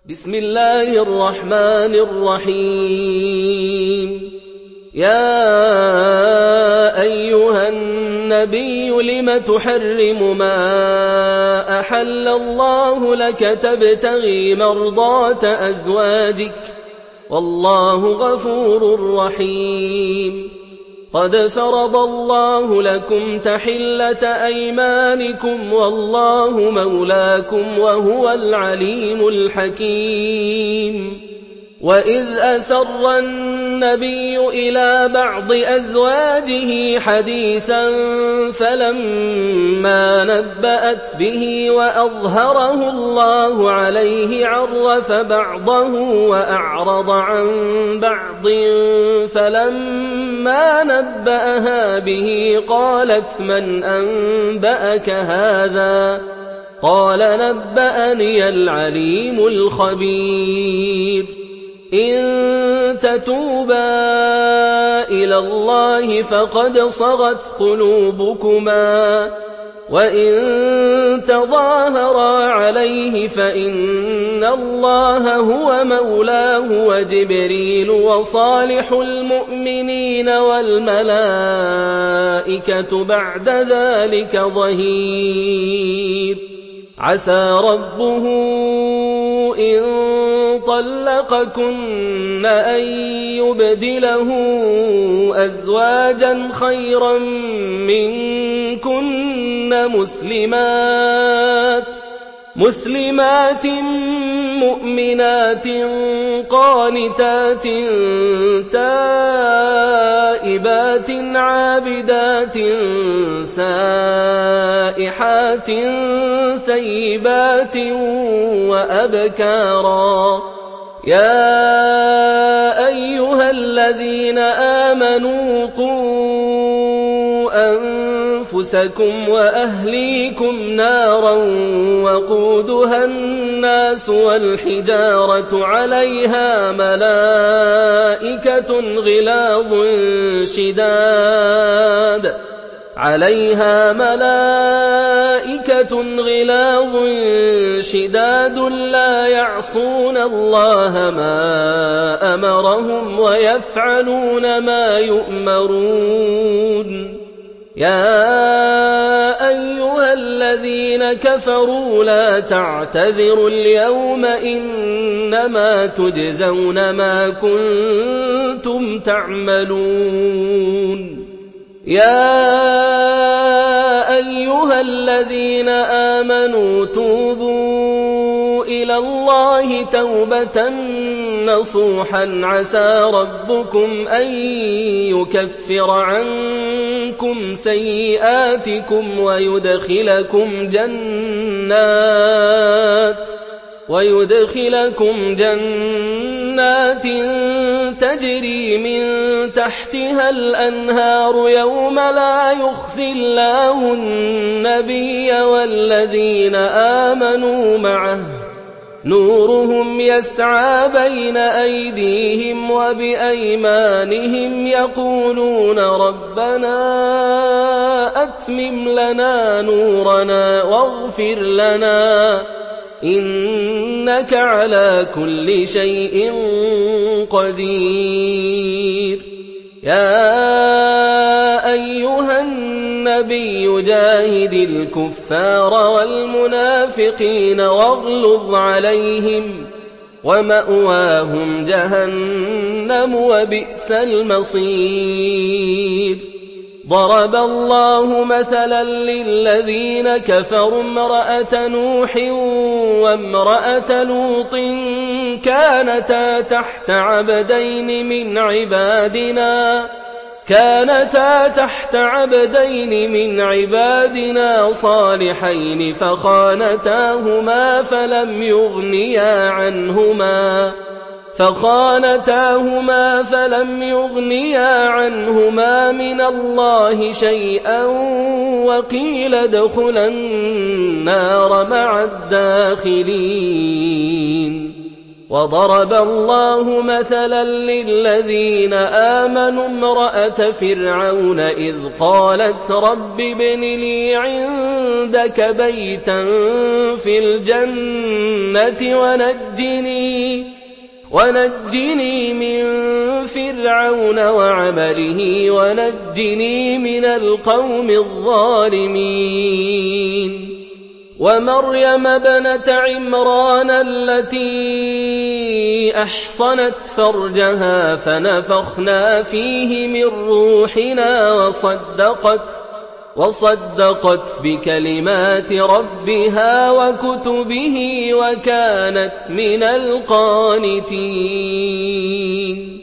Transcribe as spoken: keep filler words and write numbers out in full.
بسم الله الرحمن الرحيم يا أيها النبي لم تحرم ما أحل الله لك تبتغي مرضات أزواجك والله غفور رحيم قد فرض الله لكم تحلة أيمانكم والله مولاكم وهو العليم الحكيم وإذ أسر النبي إلى بعض أزواجه حديثا فلما نبأت به وأظهره الله عليه عرف بعضه وأعرض عن بعض فلما نبأها به قالت من أنبأك هذا قال نبأني العليم الخبير إن تتوبا إلى الله فقد صغت قلوبكما وإن تظاهرا عليه فإن الله هو مولاه وجبريل وصالح المؤمنين والملائكة بعد ذلك ظهير عسى ربه إن طلقكن أن يبدله أزواجا خيرا منكن مسلمات مسلمات مؤمنات قانتات تائبات عابدات سائحات ثيبات وأبكارا يا أيها الذين آمنوا قوا أنفسكم وأهليكم نارا وقودها الناس والحجارة عليها ملائكة غلاظ شداد عليها ملائكة غلاظ شداد لا يعصون الله ما أمرهم ويفعلون ما يؤمرون يا أيها الذين كفروا لا تعتذروا اليوم إنما تجزون ما كنتم تعملون يا أيها الذين آمنوا توبوا إلى الله توبة نصوحا عسى ربكم أن يكفر عنكم سيئاتكم ويدخلكم جنات ويدخلكم جنات تجري من تحتها الأنهار يوم لا يخزي الله النبي والذين آمنوا معه نورهم يسعى بين أيديهم وبأيمانهم يقولون ربنا أتمم لنا نورنا واغفر لنا إنك على كل شيء قدير يا أيها النبي جاهد الكفار والمنافقين واغلظ عليهم ومأواهم جهنم وبئس المصير ضرب الله مثلا للذين كفروا امرأة نوح وامرأة لوط كانتا تحت عبدين من عبادنا كانتا تحت عبدين من عبادنا صالحين فخانتاهما فلم يغنيا عنهما فخانتاهما فلم يغنيا عنهما من الله شيئا وقيل ادخلا النار مع الداخلين وضرب الله مثلا للذين آمنوا امرأة فرعون إذ قالت رب ابن لي عندك بيتا في الجنة ونجني, ونجني من فرعون وعمله ونجني من القوم الظالمين. ومريم ابنة عمران التي أحصنت فرجها فنفخنا فيه من روحنا وصدقت, وصدقت بكلمات ربها وكتبه وكانت من القانتين.